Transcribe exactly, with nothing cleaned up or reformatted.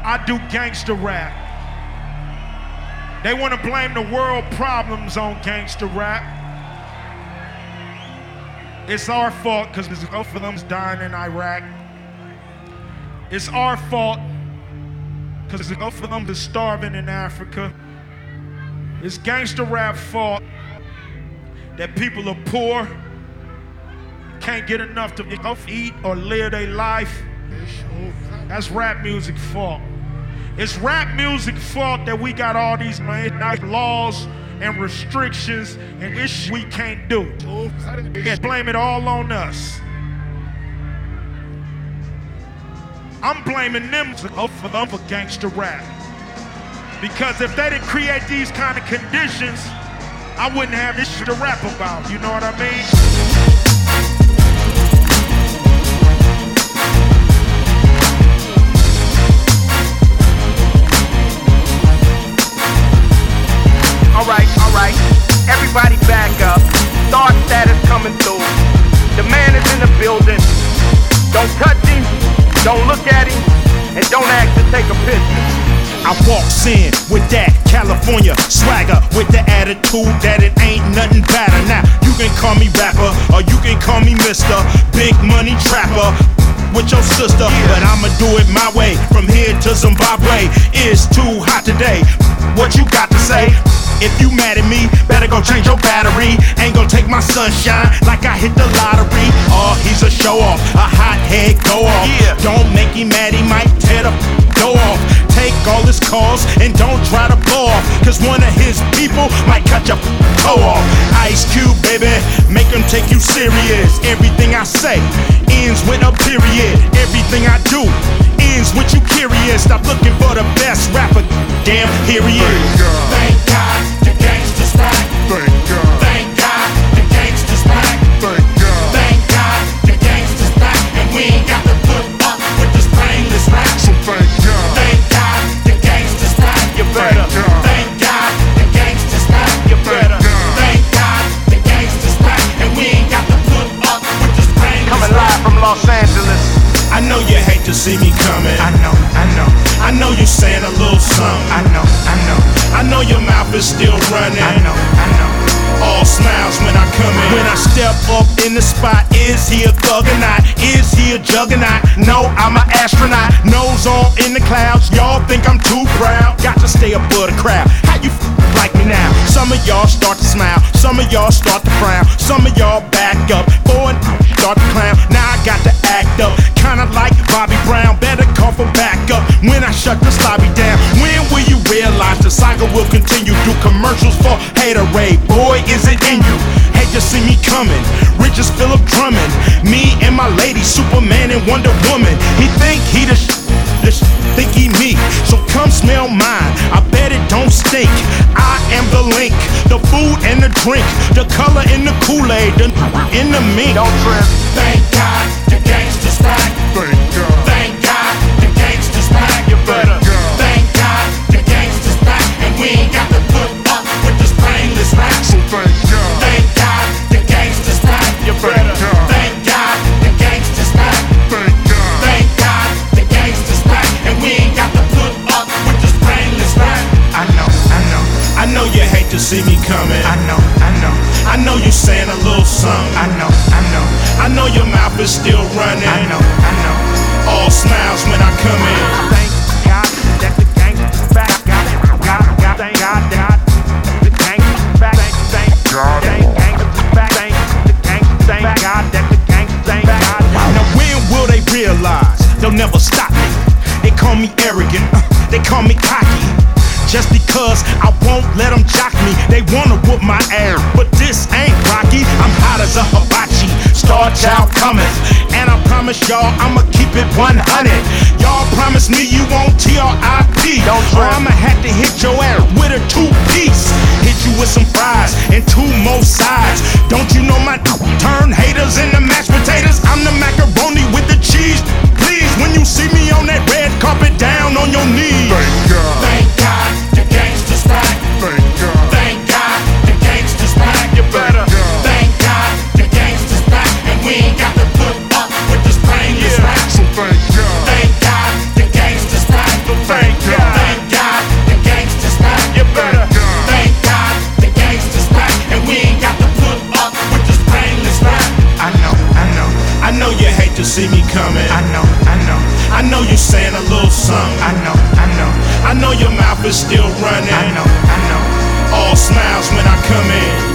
I do gangster rap. They want to blame the world problems on gangster rap. It's our fault because both of them's dying in Iraq. It's our fault because both of them is starving in Africa. It's gangster rap fault that people are poor, can't get enough to eat or live their life. That's rap music fault. It's rap music fault that we got all these laws and restrictions and this we can't do. And blame it all on us. I'm blaming them for, for, for gangster rap. Because if they didn't create these kind of conditions, I wouldn't have this shit to rap about, you know what I mean? Alright, alright, everybody back up. Star status coming through. The man is in the building. Don't touch him, don't look at him, and don't ask to take a picture. I walks in with that California swagger, with the attitude that it ain't nothing better. Now, you can call me rapper, or you can call me Mister Big Money Trapper with your sister, yeah. But I'ma do it my way, from here to Zimbabwe. It's too hot today, what you got to say? If you mad at me, better go change your battery. Ain't gon' take my sunshine like I hit the lottery. Oh, he's a show off, a hot head go off, yeah. Don't make him mad, he might tear the go off. Take all his calls and don't try to blow off, cause one of his people might cut your toe off. Ice Cube, baby, make him take you serious. Everything I say ends with a period. Everything I do ends with you curious. Stop looking for the best rapper, damn, here he is. Thank God the gangsta's back. Thank God. Thank God the gangsta's back. Thank God. Thank God the gangsta's back. And we ain't got to put up with this brainless rap. So thank God. Thank God the gangsta's back. You better. Thank God the gangsta's back. You better. Thank God the gangsta's back. And we ain't got to put up with this brainless Coming rap. live from Los Angeles. I know you hate to see me coming. I know, I know, I know you saying a little something. I know, I know, I know your mouth is still running. I know, I know. All smiles when I come in. When I step up in the spot, is he a thug or not? Is he a juggernaut? No, I'm an astronaut. Nose all in the clouds. Y'all think I'm too proud. Got to stay above the crowd. How you f like me now? Some of y'all start to smile. Some of y'all start to frown. Some of y'all back up. Boy, start to clown. Now I got to act up. Kinda like Bobby Brown. Better call for backup when I shut this lobby down. When will you realize the saga will continue? Do commercials for haterade. Boy, is it in you? Hate to see me coming. Rich as Philip Drummond. Me and my lady, Superman and Wonder Woman. He think he the sh the sh think he me. So come smell mine. I bet it don't stink. I am the link, the food and the drink, the color in the Kool-Aid, the in the mink. Don't trip. Thank God the gangsta's back. Thank God. Thank God the gangsta's back. You better. Thank God the gangsta's back. And we ain't got to put up with this brainless rap. So thank God. Thank God the gangsta's back. You better. Thank God the gangsta's back. Thank God. Thank God the gangsta's back. And we ain't got to put up with this brainless rap. I know, I know, I know you hate to see me coming. I know, I know, I know you saying a little something. I know, I know, I know your mouth is still running. I know, I know. All smiles when I come in. Thank God that the gangsta's back. God, God, God, thank God that the gangsta's back. Thank, thank God, the gangsta's back. Thank the gangsta's thank God that the gangsta's back. Now when will they realize they'll never stop me? They call me arrogant, uh, they call me cocky. Just because I won't let them jock me. They wanna whoop my ass, but this ain't Rocky. I'm hot as a hibachi, Star Child cometh. And I promise y'all I'ma keep it one hundred. Y'all promise me you won't T R I P, or I'ma have to hit your ass with a two-piece. Hit you with some fries and two more sides. Don't you know my turn haters into mashed potatoes? I'm the macaroni with the cheese. Please, when you see me on that red carpet, down on your knees. Thank God. Thank God the gangsta's back. Thank God. Thank God the gangsta's back. You better. Thank God the gangsta's back. And we ain't got to put up with this brainless rap. So thank God. Thank God the gangsta's back. Thank coming. I know, I know, I know you saying a little something. I know, I know, I know your mouth is still running. I know, I know. All smiles when I come in.